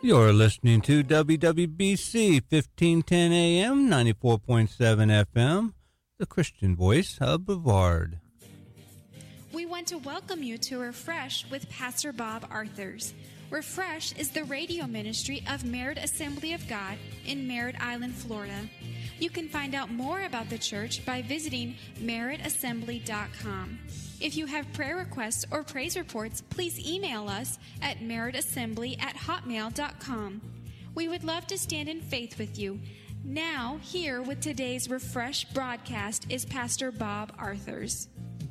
You're listening to WWBC 1510 AM, 94.7 FM, the Christian Voice of Brevard. We want to welcome you to Refresh with Pastor Bob Arthurs. Refresh is the radio ministry of Merritt Assembly of God in Merritt Island, Florida. You can find out more about the church by visiting merrittassembly.com. If you have prayer requests or praise reports, please email us at merrittassembly@hotmail.com. We would love to stand in faith with you. Now, here with today's Refresh broadcast is Pastor Bob Arthurs.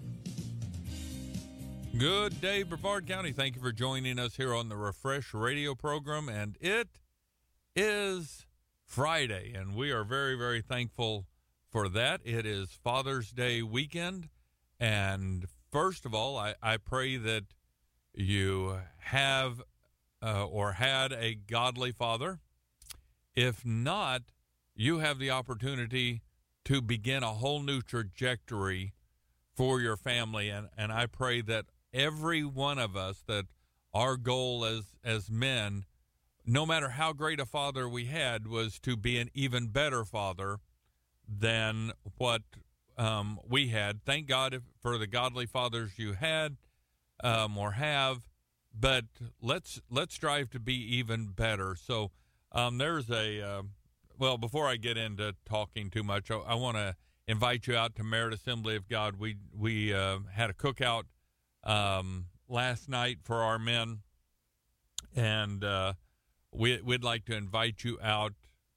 Good day, Brevard County. Thank you for joining us here on the Refresh radio program. And it is Friday, and we are very, very thankful for that. It is Father's Day weekend. And first of all, I pray that you have or had a godly father. If not, you have the opportunity to begin a whole new trajectory for your family. And I pray that every one of us, that our goal as men, no matter how great a father we had, was to be an even better father than what we had. Thank God for the godly fathers you had or have, but let's strive to be even better. So there's well, before I get into talking too much, I want to invite you out to Merritt Assembly of God. We had a cookout last night for our men, and we'd like to invite you out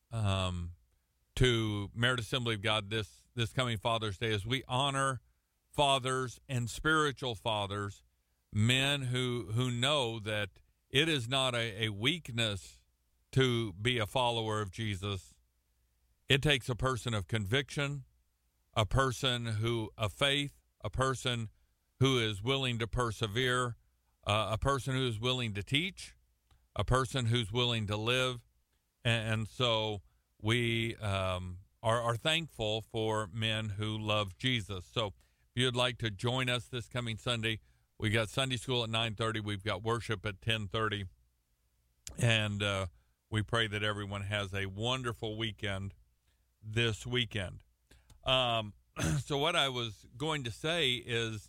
to Merritt Assembly of God this coming Father's Day as we honor fathers and spiritual fathers, men who know that it is not a weakness to be a follower of Jesus. It takes a person of conviction, a person of faith, a person who is willing to persevere, a person who is willing to teach, a person who's willing to live. And so we are thankful for men who love Jesus. So if you'd like to join us this coming Sunday, we got Sunday school at 9:30. We've got worship at 10:30. And we pray that everyone has a wonderful weekend this weekend. So what I was going to say is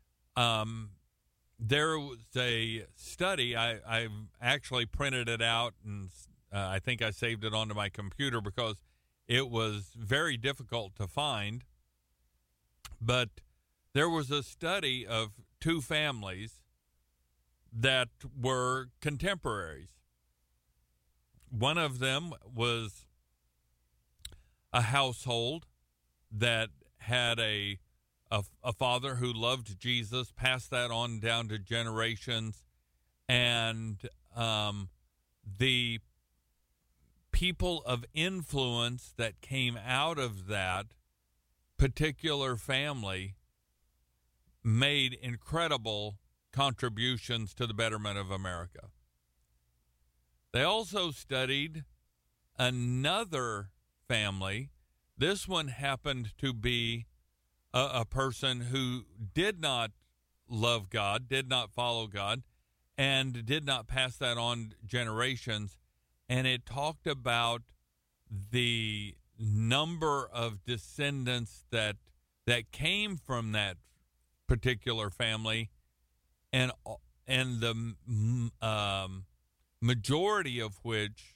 there was a study. I've actually printed it out, and I think I saved it onto my computer because it was very difficult to find. But there was a study of two families that were contemporaries. One of them was a household that had a father who loved Jesus, passed that on down to generations, and the people of influence that came out of that particular family made incredible contributions to the betterment of America. They also studied another family. This one happened to be a person who did not love God, did not follow God, and did not pass that on generations. And it talked about the number of descendants that came from that particular family, and the majority of which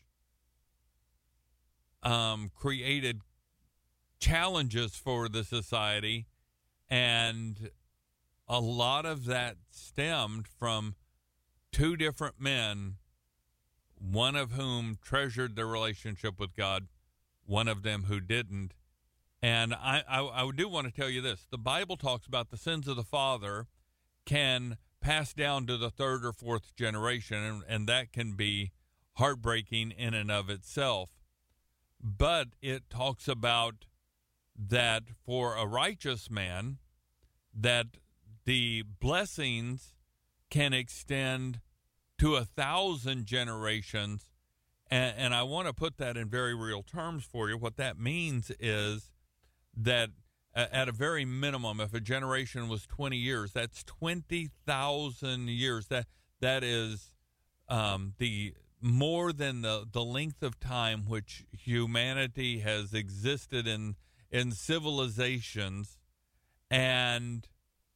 created challenges for the society, and a lot of that stemmed from two different men, one of whom treasured their relationship with God, one of them who didn't. And I do want to tell you this. The Bible talks about the sins of the father can pass down to the third or fourth generation, and that can be heartbreaking in and of itself. But it talks about that for a righteous man, that the blessings can extend to 1,000 generations. And I want to put that in very real terms for you. What that means is that at a very minimum, if a generation was 20 years, that's 20,000 years. That is the more than the length of time which humanity has existed in civilizations. And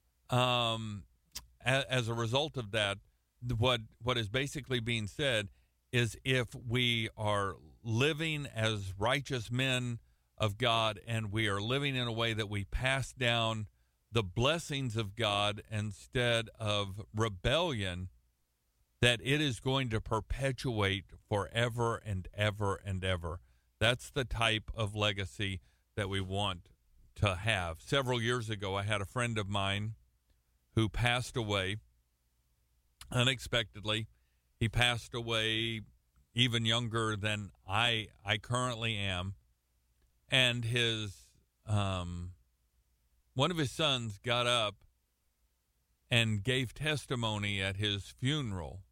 as a result of that, what is basically being said is, if we are living as righteous men of God, and we are living in a way that we pass down the blessings of God instead of rebellion, that it is going to perpetuate forever and ever and ever. That's the type of legacy that we want to have. Several years ago, I had a friend of mine who passed away unexpectedly. He passed away even younger than I currently am. And his one of his sons got up and gave testimony at his funeral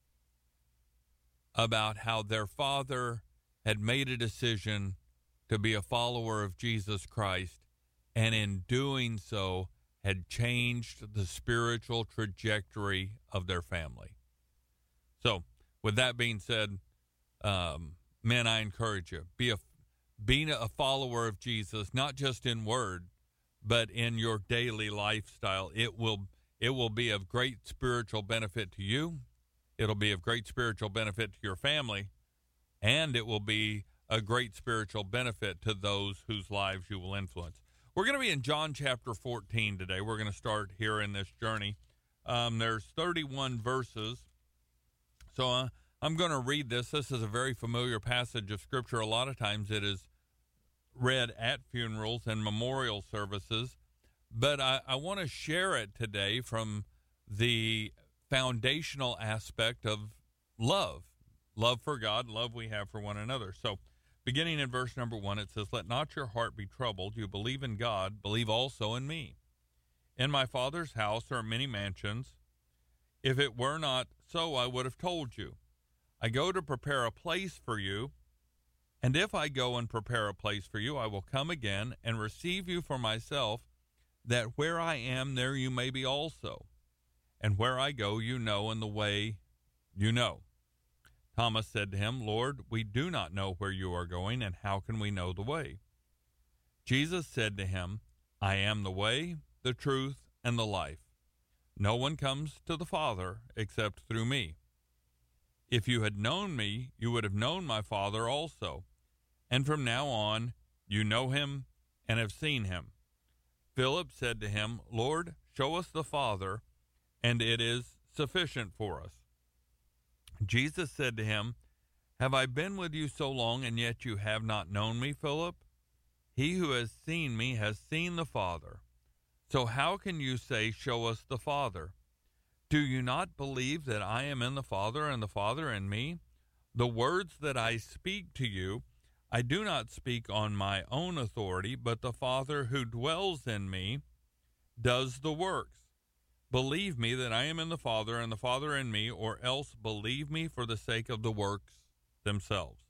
about how their father had made a decision to be a follower of Jesus Christ, and in doing so had changed the spiritual trajectory of their family. So, with that being said, men, I encourage you, being a follower of Jesus, not just in word, but in your daily lifestyle. It will be of great spiritual benefit to you. It'll be of great spiritual benefit to your family, and it will be a great spiritual benefit to those whose lives you will influence. We're going to be in John chapter 14 today. We're going to start here in this journey. There's 31 verses. So I'm going to read this. This is a very familiar passage of Scripture. A lot of times it is read at funerals and memorial services, but I want to share it today from the foundational aspect of love for God, love we have for one another. So beginning in verse number 1, it says, "Let not your heart be troubled. You believe in God, believe also in me. In my Father's house are many mansions. If it were not so, I would have told you. I go to prepare a place for you. And if I go and prepare a place for you, I will come again and receive you for myself, that where I am, there you may be also. And where I go, you know, and the way you know." Thomas said to him, "Lord, we do not know where you are going, and how can we know the way?" Jesus said to him, "I am the way, the truth, and the life. No one comes to the Father except through me. If you had known me, you would have known my Father also. And from now on, you know him and have seen him." Philip said to him, "Lord, show us the Father, and it is sufficient for us." Jesus said to him, "Have I been with you so long, and yet you have not known me, Philip? He who has seen me has seen the Father. So how can you say, 'Show us the Father'? Do you not believe that I am in the Father, and the Father in me? The words that I speak to you, I do not speak on my own authority, but the Father who dwells in me does the works. Believe me that I am in the Father, and the Father in me, or else believe me for the sake of the works themselves.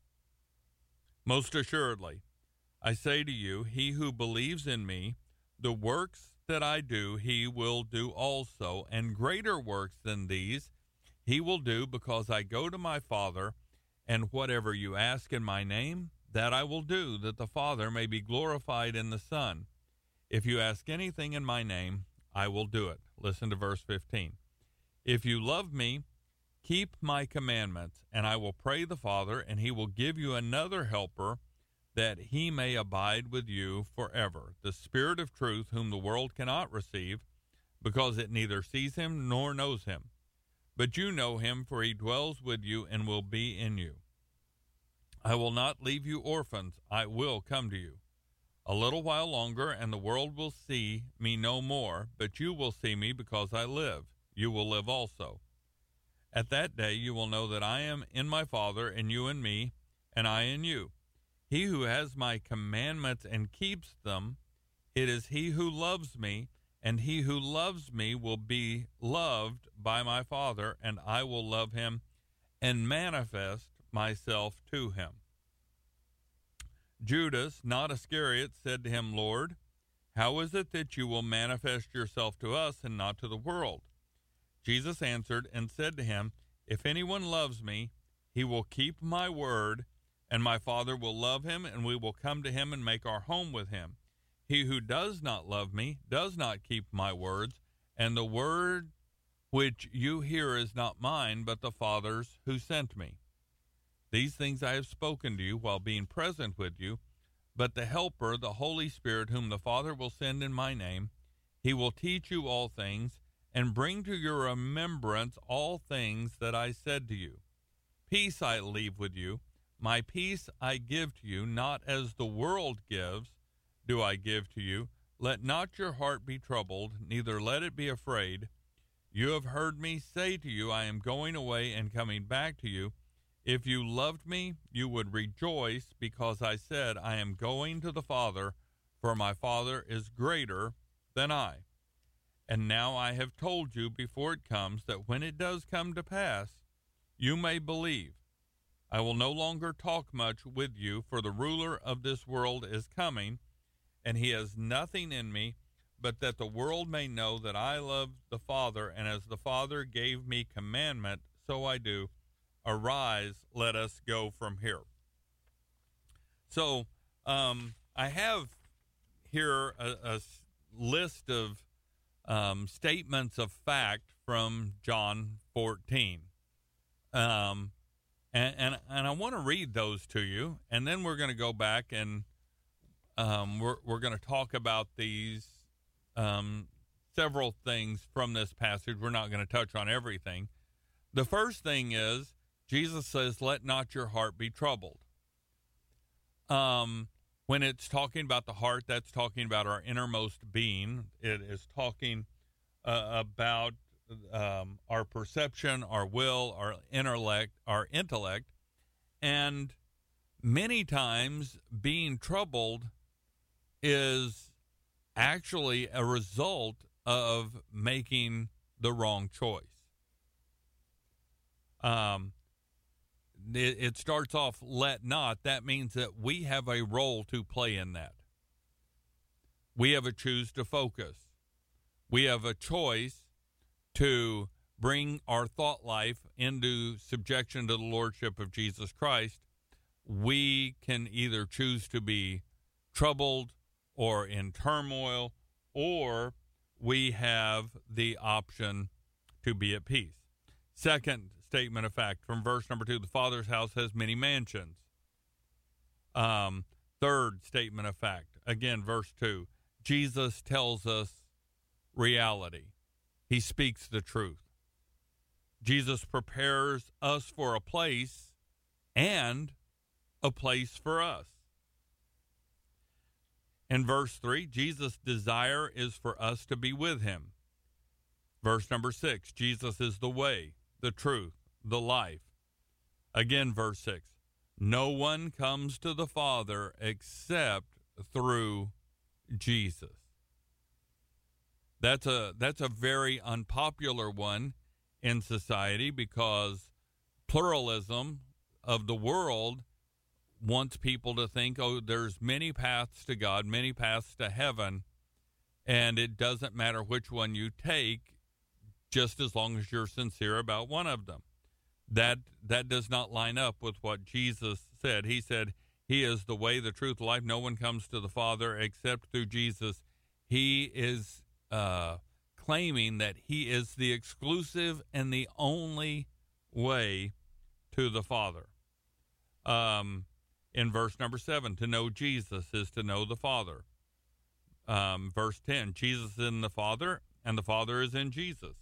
Most assuredly, I say to you, he who believes in me, the works that I do, he will do also, and greater works than these he will do, because I go to my Father, and whatever you ask in my name, that I will do, that the Father may be glorified in the Son. If you ask anything in my name, I will do it." Listen to verse 15. "If you love me, keep my commandments, and I will pray the Father, and he will give you another helper, that he may abide with you forever, the Spirit of truth, whom the world cannot receive, because it neither sees him nor knows him. But you know him, for he dwells with you and will be in you. I will not leave you orphans, I will come to you. A little while longer, and the world will see me no more, but you will see me, because I live. You will live also. At that day you will know that I am in my Father, and you in me, and I in you. He who has my commandments and keeps them, it is he who loves me, and he who loves me will be loved by my Father, and I will love him and manifest myself to him." Judas, not Iscariot, said to him, "Lord, how is it that you will manifest yourself to us and not to the world?" Jesus answered and said to him, "If anyone loves me, He will keep my word, and my Father will love him, and we will come to him and make our home with him. He who does not love me does not keep my words, and the word which you hear is not mine, but the Father's who sent me. These things I have spoken to you while being present with you, but the Helper, the Holy Spirit, whom the Father will send in my name, he will teach you all things, and bring to your remembrance all things that I said to you. Peace I leave with you, my peace I give to you, not as the world gives, do I give to you. Let not your heart be troubled, neither let it be afraid. You have heard me say to you, I am going away and coming back to you. If you loved me, you would rejoice, because I said, I am going to the Father, for my Father is greater than I. And now I have told you before it comes, that when it does come to pass, you may believe. I will no longer talk much with you, for the ruler of this world is coming, and he has nothing in me, but that the world may know that I love the Father, and as the Father gave me commandment, so I do. Arise, let us go from here. So I have here a list of statements of fact from John 14. And I want to read those to you, and then we're going to go back and we're going to talk about these several things from this passage. We're not going to touch on everything. The first thing is, Jesus says, let not your heart be troubled. When it's talking about the heart, that's talking about our innermost being. It is talking about our perception, our will, our intellect, and many times being troubled is actually a result of making the wrong choice. It starts off, let not. That means that we have a role to play in that. We have a choose to focus. We have a choice to bring our thought life into subjection to the Lordship of Jesus Christ. We can either choose to be troubled or in turmoil, or we have the option to be at peace. Second statement of fact from verse number 2, the Father's house has many mansions. Third statement of fact, again, verse 2, Jesus tells us reality. He speaks the truth. Jesus prepares us for a place and a place for us. In verse 3, Jesus' desire is for us to be with him. Verse number 6, Jesus is the way, the truth, the life. Again, verse 6, no one comes to the Father except through Jesus. That's a very unpopular one in society, because pluralism of the world wants people to think, oh, there's many paths to God, many paths to heaven, and it doesn't matter which one you take, just as long as you're sincere about one of them. That does not line up with what Jesus said. He said, he is the way, the truth, the life. No one comes to the Father except through Jesus. He is claiming that he is the exclusive and the only way to the Father. In verse number 7, to know Jesus is to know the Father. Verse 10, Jesus is in the Father, and the Father is in Jesus.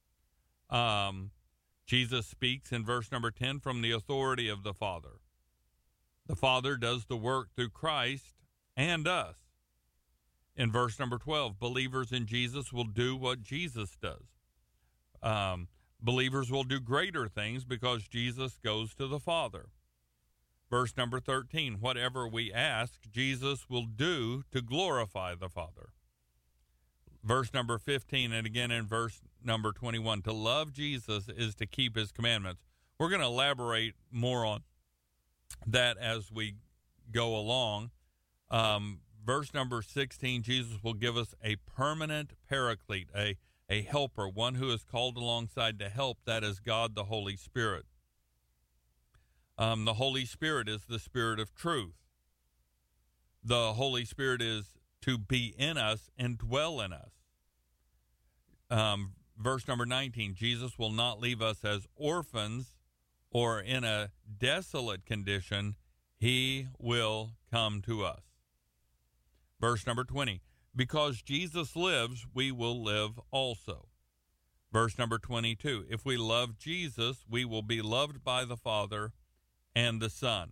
Jesus speaks in verse number 10 from the authority of the Father. The Father does the work through Christ and us. In verse number 12, believers in Jesus will do what Jesus does. Believers will do greater things because Jesus goes to the Father. Verse number 13, whatever we ask, Jesus will do to glorify the Father. Verse number 15, and again in verse number 21, to love Jesus is to keep his commandments. We're going to elaborate more on that as we go along. Verse number 16, Jesus will give us a permanent paraclete, a helper, one who is called alongside to help. That is God, the Holy Spirit. The Holy Spirit is the Spirit of truth. The Holy Spirit is to be in us and dwell in us. Verse number 19, Jesus will not leave us as orphans or in a desolate condition. He will come to us. Verse number 20, because Jesus lives, we will live also. Verse number 22, if we love Jesus, we will be loved by the Father and the Son.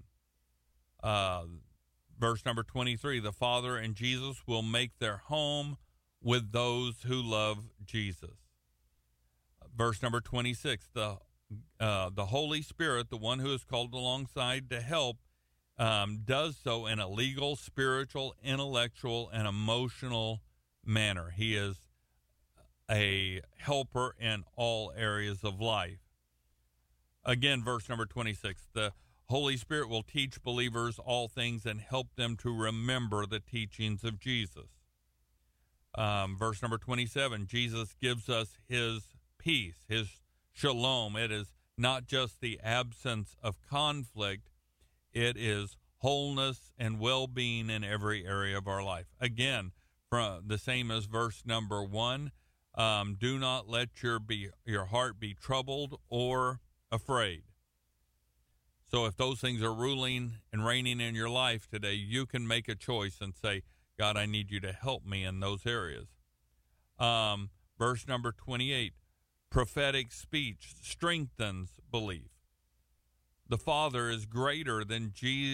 Verse number 23, the Father and Jesus will make their home with those who love Jesus. Verse number 26, the Holy Spirit, the one who is called alongside to help, does so in a legal, spiritual, intellectual, and emotional manner. He is a helper in all areas of life. Again, verse number 26, the Holy Spirit will teach believers all things and help them to remember the teachings of Jesus. Verse number 27, Jesus gives us his peace, his shalom. It is not just the absence of conflict, it is wholeness and well-being in every area of our life. Again, from the same as verse number 1, do not let your heart be troubled or afraid. So if those things are ruling and reigning in your life today, you can make a choice and say, God, I need you to help me in those areas. Verse number 28, prophetic speech strengthens belief. The Father is greater than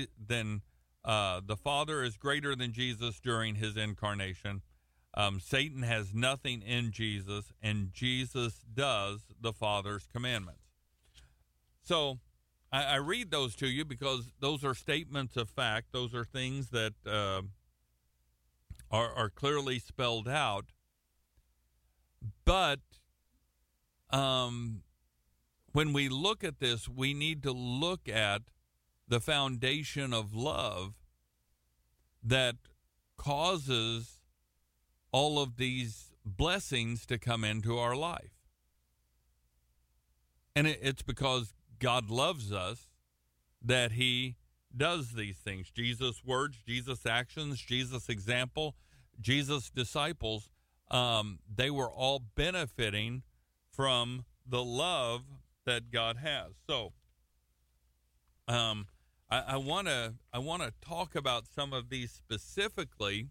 Jesus during his incarnation. Satan has nothing in Jesus, and Jesus does the Father's commandments. So I read those to you because those are statements of fact. Those are things that are clearly spelled out. But when we look at this, we need to look at the foundation of love that causes all of these blessings to come into our life. And it's because God loves us that he does these things. Jesus' words, Jesus' actions, Jesus' example, Jesus' disciples, they were all benefiting from the love that God has. So I want to talk about some of these specifically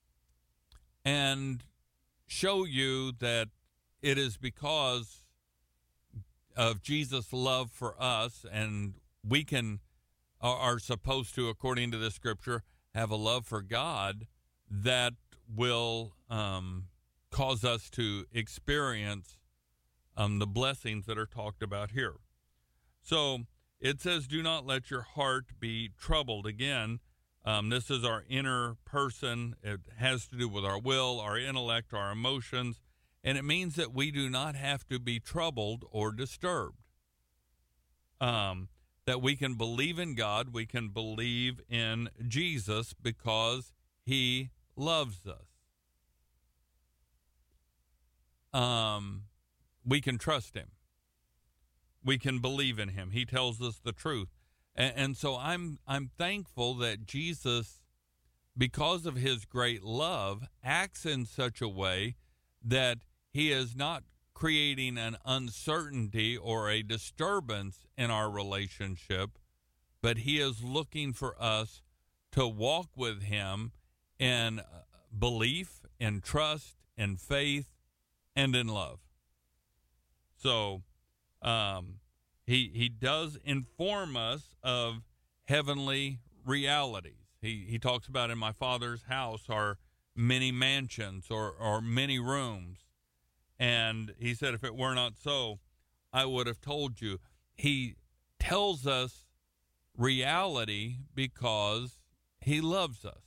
and show you that it is because of Jesus' love for us, and we are supposed to, according to the scripture, have a love for God that will cause us to experience the blessings that are talked about here. So it says, do not let your heart be troubled. Again, this is our inner person. It has to do with our will, our intellect, our emotions. And it means that we do not have to be troubled or disturbed. That we can believe in God, we can believe in Jesus because he loves us. We can trust him. We can believe in him. He tells us the truth. And so I'm thankful that Jesus, because of his great love, acts in such a way that he is not creating an uncertainty or a disturbance in our relationship, but he is looking for us to walk with him in belief, in trust, in faith, and in love. So he does inform us of heavenly realities. He talks about, in my Father's house are many mansions or many rooms. And he said, if it were not so, I would have told you. He tells us reality because he loves us.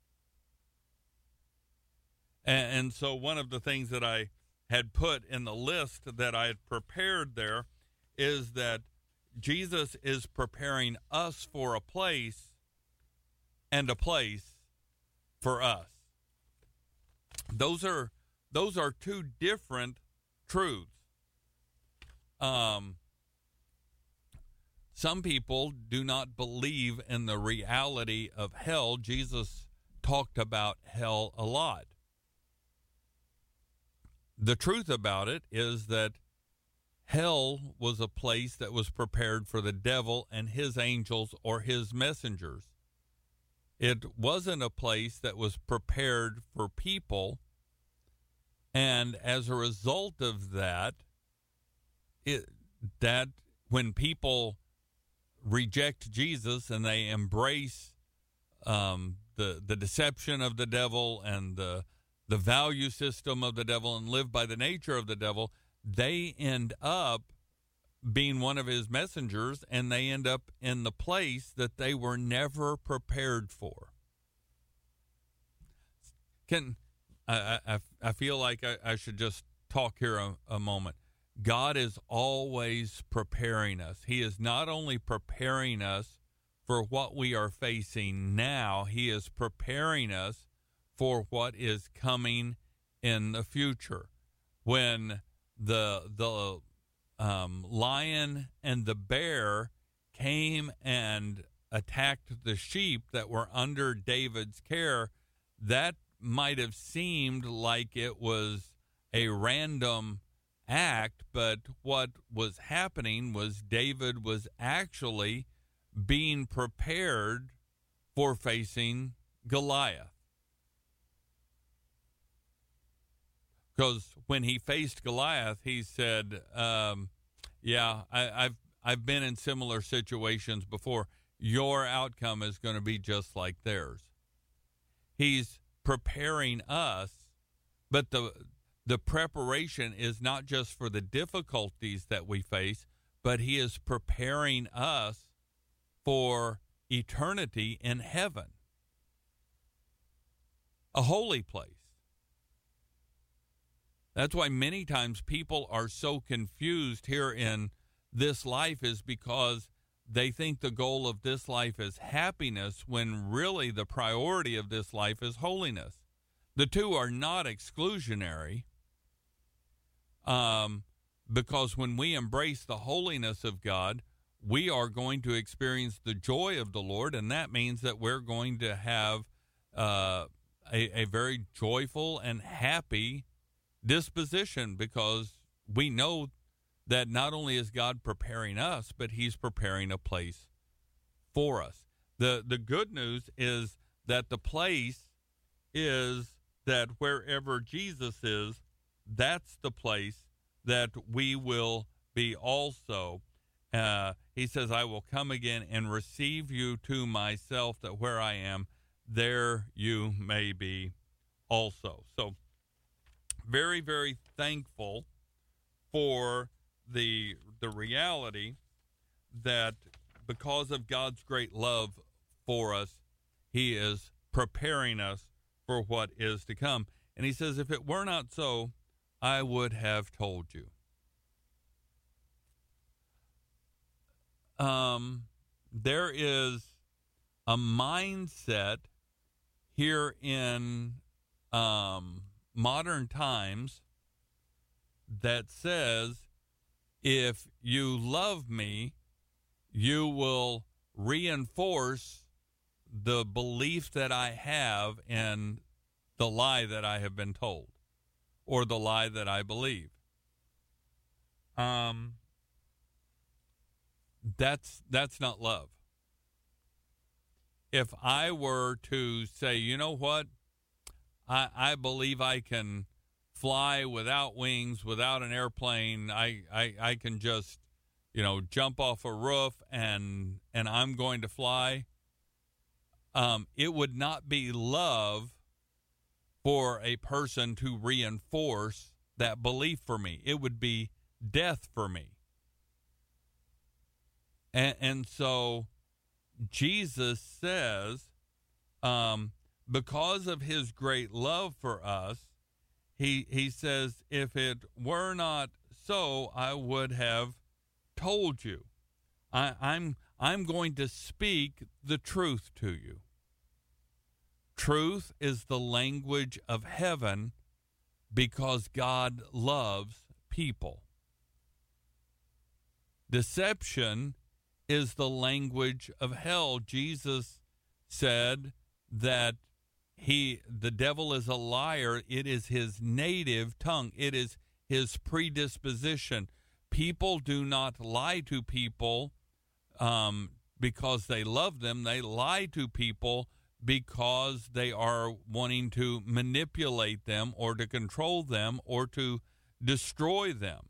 And so one of the things that I had put in the list that I had prepared there is that Jesus is preparing us for a place and a place for us. Those are two different truths. some people do not believe in the reality of hell. Jesus talked about hell a lot. The truth about it is that hell was a place that was prepared for the devil and his angels or his messengers. It wasn't a place that was prepared for people. And as a result of that, that when people reject Jesus and they embrace the deception of the devil and the value system of the devil and live by the nature of the devil, they end up being one of his messengers, and they end up in the place that they were never prepared for. I feel like I should just talk here a moment. God is always preparing us. He is not only preparing us for what we are facing now, he is preparing us for what is coming in the future. When the lion and the bear came and attacked the sheep that were under David's care, that might have seemed like it was a random act, but what was happening was David was actually being prepared for facing Goliath. Because when he faced Goliath, he said, yeah, I've been in similar situations before. Your outcome is going to be just like theirs. He's preparing us, but the preparation is not just for the difficulties that we face, but he is preparing us for eternity in heaven, a holy place. That's why many times people are so confused here in this life, is because they think the goal of this life is happiness, when really the priority of this life is holiness. The two are not exclusionary, because when we embrace the holiness of God, we are going to experience the joy of the Lord, and that means that we're going to have a very joyful and happy disposition, because we know that not only is God preparing us, but he's preparing a place for us. The good news is that the place is that wherever Jesus is, that's the place that we will be also. He says, I will come again and receive you to myself, that where I am, there you may be also. So very, very thankful for the reality that because of God's great love for us, he is preparing us for what is to come. And he says, if it were not so, I would have told you. There is a mindset here in modern times that says, if you love me, you will reinforce the belief that I have in the lie that I have been told, or the lie that I believe. That's not love. If I were to say, you know what, I believe I can fly without wings, without an airplane. I can just, jump off a roof and I'm going to fly. It would not be love for a person to reinforce that belief for me. It would be death for me. And so Jesus says, because of his great love for us, he says, if it were not so, I would have told you. I'm going to speak the truth to you. Truth is the language of heaven because God loves people. Deception is the language of hell. Jesus said that the devil is a liar. It is his native tongue. It is his predisposition. People do not lie to people because they love them. They lie to people because they are wanting to manipulate them or to control them or to destroy them.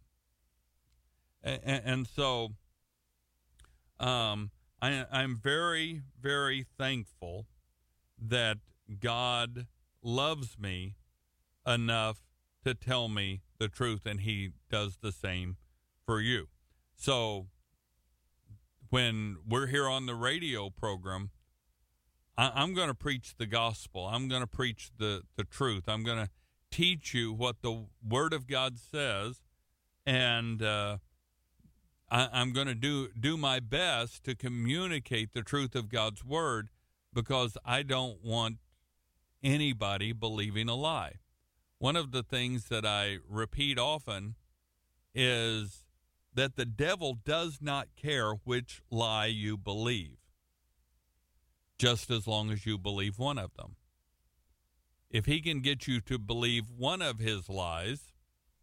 And so I'm very, very thankful that God loves me enough to tell me the truth, and he does the same for you. So when we're here on the radio program, I'm going to preach the gospel. I'm going to preach the truth. I'm going to teach you what the Word of God says, and I'm going to do my best to communicate the truth of God's Word, because I don't want anybody believing a lie. One of the things that I repeat often is that the devil does not care which lie you believe, just as long as you believe one of them. If he can get you to believe one of his lies,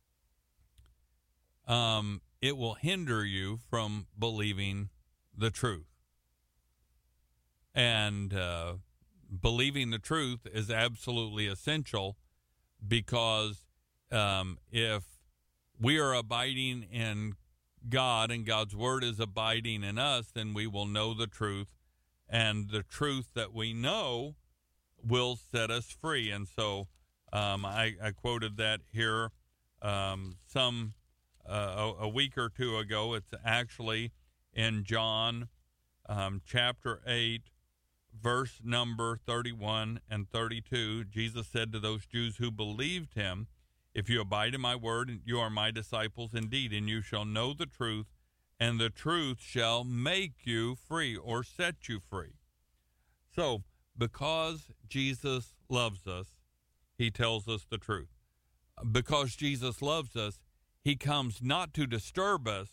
it will hinder you from believing the truth. And believing the truth is absolutely essential, because if we are abiding in God and God's Word is abiding in us, then we will know the truth, and the truth that we know will set us free. And so I quoted that here a week or two ago. It's actually in John chapter 8, verse number 31 and 32. Jesus said to those Jews who believed him, "If you abide in my word, you are my disciples indeed, and you shall know the truth, and the truth shall make you free," or set you free. So, because Jesus loves us, he tells us the truth. Because Jesus loves us, he comes not to disturb us,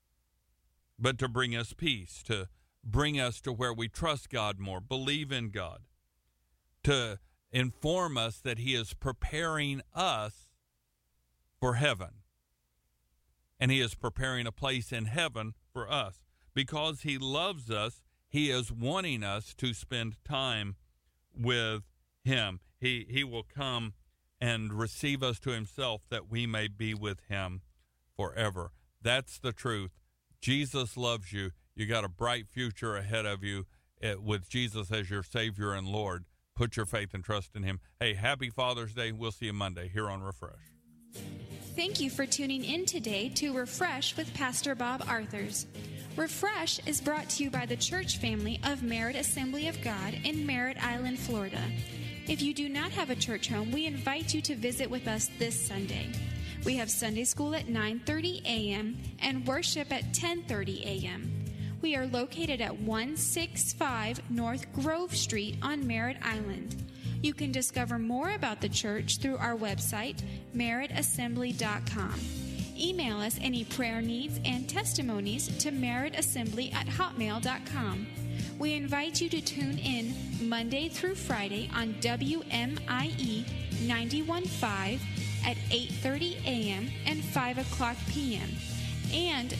but to bring us peace, to bring us to where we trust God more, believe in God, to inform us that he is preparing us for heaven. And he is preparing a place in heaven for us. Because he loves us, he is wanting us to spend time with him. He will come and receive us to himself, that we may be with him forever. That's the truth. Jesus loves you. You got a bright future ahead of you with Jesus as your Savior and Lord. Put your faith and trust in him. Hey, happy Father's Day. We'll see you Monday here on Refresh. Thank you for tuning in today to Refresh with Pastor Bob Arthurs. Refresh is brought to you by the church family of Merritt Assembly of God in Merritt Island, Florida. If you do not have a church home, we invite you to visit with us this Sunday. We have Sunday school at 9:30 a.m. and worship at 10:30 a.m. We are located at 165 North Grove Street on Merritt Island. You can discover more about the church through our website, merrittassembly.com. Email us any prayer needs and testimonies to merrittassembly@hotmail.com. We invite you to tune in Monday through Friday on WMIE 91.5 at 8:30 a.m. and 5 o'clock p.m. and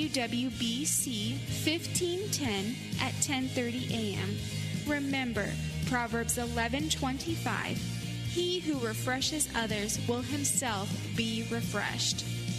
WWBC 1510 at 10:30 a.m. Remember, Proverbs 11:25, he who refreshes others will himself be refreshed.